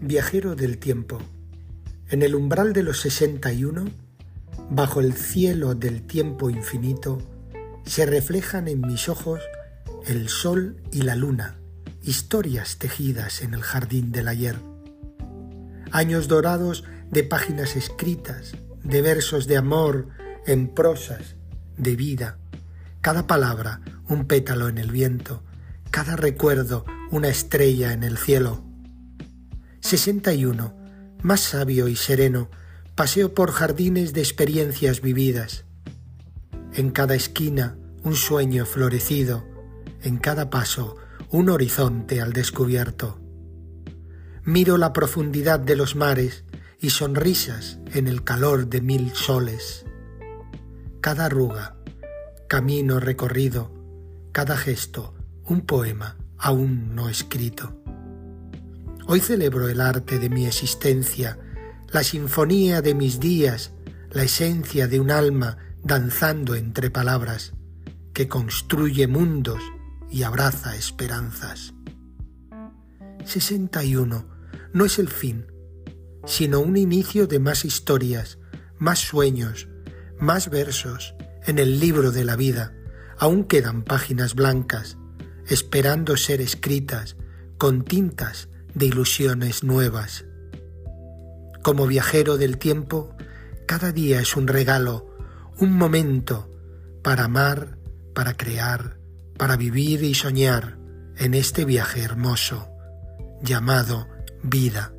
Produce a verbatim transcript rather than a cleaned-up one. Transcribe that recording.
Viajero del tiempo. En el umbral de los sesenta y uno, bajo el cielo del tiempo infinito, se reflejan en mis ojos el sol y la luna, historias tejidas en el jardín del ayer. Años dorados de páginas escritas, de versos de amor, en prosas, de vida. Cada palabra un pétalo en el viento, cada recuerdo una estrella en el cielo. sesenta y uno, más sabio y sereno, paseo por jardines de experiencias vividas. En cada esquina un sueño florecido, en cada paso un horizonte al descubierto. Miro la profundidad de los mares y sonrisas en el calor de mil soles. Cada arruga, camino recorrido, cada gesto, un poema aún no escrito. Hoy celebro el arte de mi existencia, la sinfonía de mis días, la esencia de un alma danzando entre palabras, que construye mundos y abraza esperanzas. sesenta y uno no es el fin, sino un inicio de más historias, más sueños, más versos en el libro de la vida. Aún quedan páginas blancas, esperando ser escritas con tintas de ilusiones nuevas. Como viajero del tiempo, cada día es un regalo, un momento para amar, para crear, para vivir y soñar en este viaje hermoso llamado vida.